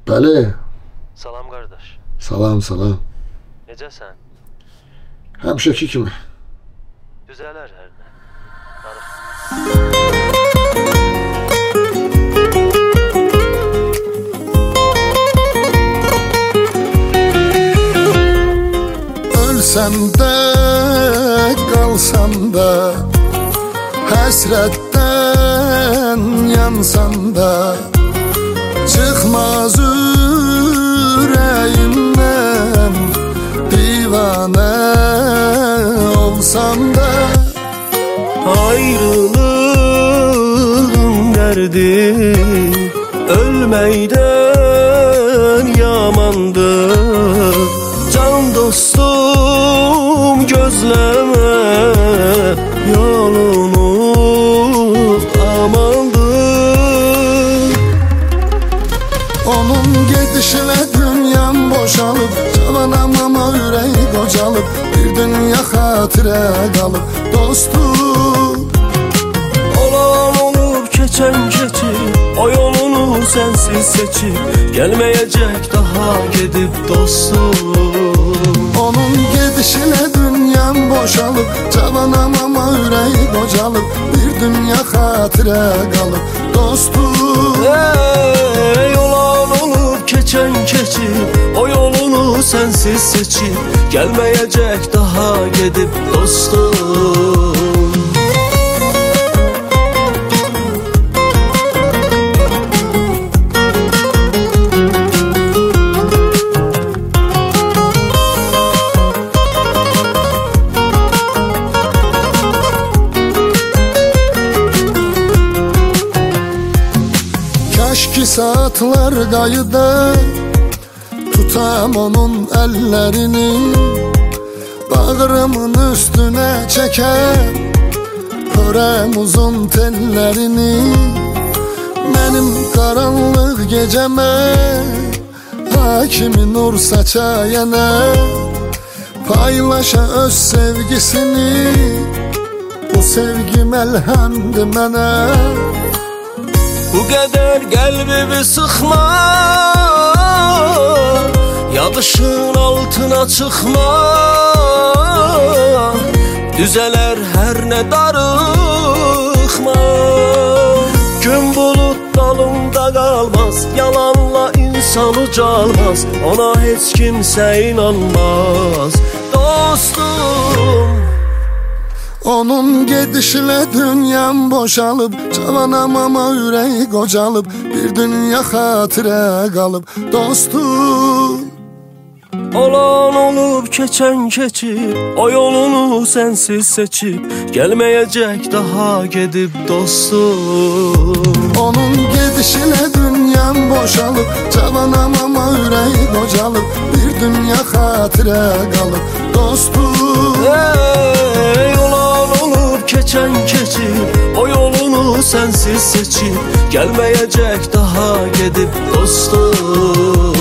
Bəli. Salam qardaş. Salam, salam. Necəsən? Həmişəki kimi. Düzələr hər nə. Darıq. Ölsəm də, qalsam da, həsrətdən yansam da, çıxmaz ürəyimdən divanə olsam da. Ayrılığın dərdi ölməkdən yamandır. Can dostum gözləmə yolunu amandır. Onun gedişinə dünyam boşalıb, cavanam ama ürəyi qocalıb, bir dünya xatirə qalıb dostum. Olan olub keçən keçib, o yolunu sənsiz seçib, gəlməyəcək daha gedib dostum. Onun gedişinə dünyam boşalıb, cavanam ama ürəyi qocalıb, bir dünya xatirə qalıb dostum. Ey olan olub keçən keçib, o yolunu sənsiz seçib, gəlməyəcək daha gedib dostum. Kaş ki saatlar qayıda, tutam onun əllərini, bağrımın üstünə çəkər, hörəm uzun tellərini. Mənim qaranlıq gecəmə hakimi nur saçayana, paylaşa öz sevgisini, bu sevgi məlhəmdir mənə. Bu qədər qəlbimi sıxma, yadışın altına çıxma, düzələr hər nə darıxma. Gün bulut dalında qalmaz, yalanla insan ucalmaz, ona heç kimsə inanmaz dostum. Onun gedişinə dünyam boşalıb, cavanam ama ürəyi qocalıb, bir dünya xatirə qalıb dostum. Olan olub keçən keçib, o yolunu sənsiz seçib, gəlməyəcək daha gedib dostum. Onun gedişinə dünyam boşalıb, cavanam ama ürəyi qocalıb, bir dünya xatirə qalıb dostum. Ey olan olub keçən keçib, o yolunu sənsiz seçib, gəlməyəcək daha gedib dostum.